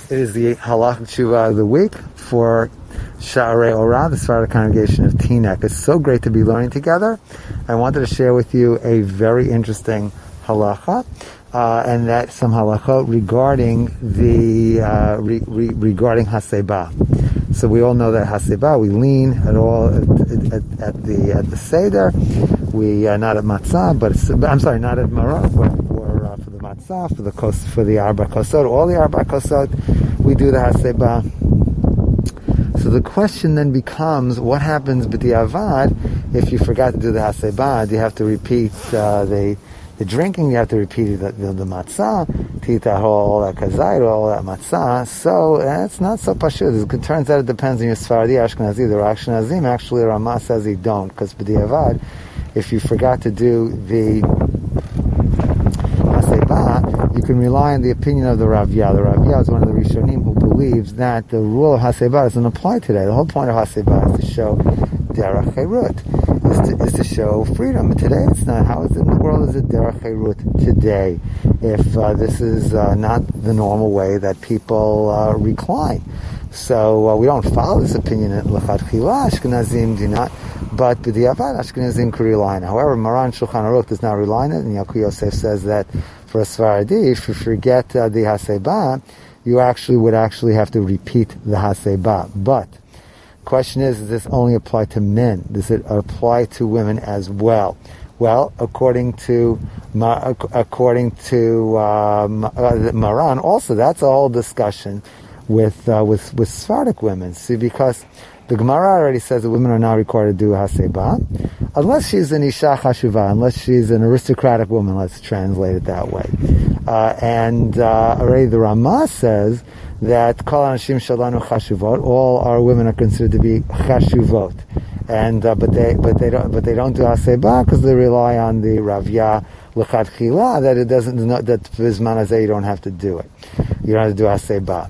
It is the Halach Tshuva of the week for Sha'arei Orah, the Sephardic congregation of Teaneck. It's so great to be learning together. I wanted to share with you a very interesting halacha, and that's some halacha regarding the regarding Hasebah. So we all know that Hasebah, we lean at the Seder. We not at matzah, but not at maror, but for the matzah, for the arba kosot, all the arba kosot, we do the Hasebah. So the question then becomes, what happens b'diavad if you forgot to do the Hasebah? Do you have to repeat the drinking? You have to repeat the matzah, to eat all that kazayit, all that matzah. So it's not so pashut. It turns out it depends on your Sephardi, Ashkenazi. The Ashkenazim, actually, Ramah says he don't, because b'diavad, if you forgot to do the Hasebah, you can rely on the opinion of the Ravya. The Ravya is one of the Rishonim who believes that the rule of Hasebah doesn't apply today. The whole point of Hasebah is to show derech cherut, is to show freedom. But today it's not. How is it in the world is it derech cherut today if this is not the normal way that people recline? So we don't follow this opinion at L'chadchila. Ashkenazim do not, but b'diavad Ashkenazim could rely on it. However, Maran Shulchan Aruch does not rely on it, and Yaakov Yosef says that for a Sfaradi, if you forget the Hasebah, you would have to repeat the Hasebah. But the question is, does this only apply to men? Does it apply to women as well? Well, according to Maran, also that's a whole discussion with Sephardic women. See, because the Gemara already says that women are not required to do Hasebah, unless she's an Isha Chashuva, unless she's an aristocratic woman, let's translate it that way. And already the Ramah says that Kol Anashim Shalanu Chashuvot, all our women are considered to be Chashuvot. And but they don't do Hasebah because they rely on the Ravya L'chadchila, that it doesn't, that Vizman Hazeh you don't have to do it. You don't have to do Hasebah.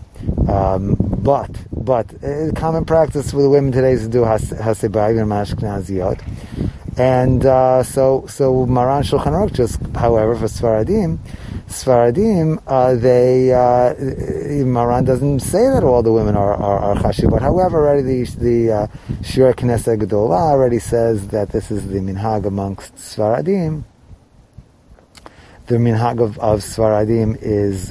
But common practice with the women today is to do Hasebah, even Ashkenaziyot. And so Maran Shulchan Aruch just, however, for Sfaradim, Maran doesn't say that all the women are chashuv, but however, already the Shir Knesset Gedolah already says that this is the minhag amongst Sfaradim. The minhag of Sfaradim is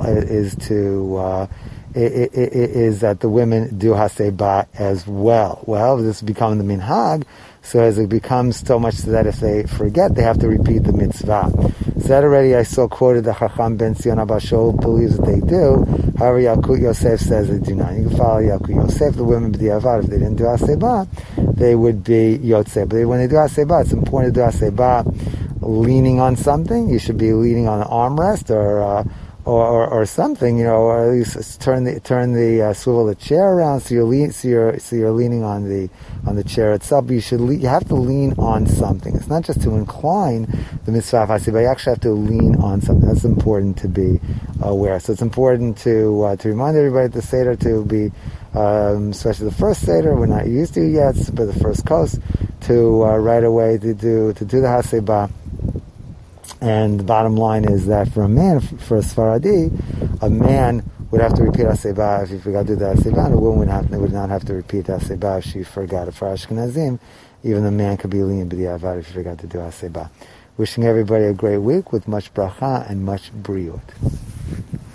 that the women do Hasebah as well. Well, this is becoming the minhag, so as it becomes so much so that if they forget, they have to repeat the mitzvah. So that already I saw quoted the Chacham Ben Zion Abba Shaul believes that they do. However, Yaakov Yosef says they do not. You can follow Yaakov Yosef. The women b'diavad, if they didn't do Hasebah, they would be Yotzeh. But when they do Hasebah, it's important to do Hasebah leaning on something. You should be leaning on an armrest or something, or at least turn the swivel the chair around so you're leaning on the chair itself. But you have to lean on something. It's not just to incline the mitzvah of Hasebah. You actually have to lean on something. That's important to be aware. So it's important to remind everybody at the Seder to be, especially the first Seder, we're not used to yet, but the first course, to right away to do the Hasebah. And the bottom line is that for a man, for a Sfaradi, a man would have to repeat Hasebah if he forgot to do the Hasebah, and a woman would not have to repeat Hasebah if she forgot it. For Ashkenazim, even the man could be lean b'diavad if he forgot to do Hasebah. Wishing everybody a great week with much bracha and much briut.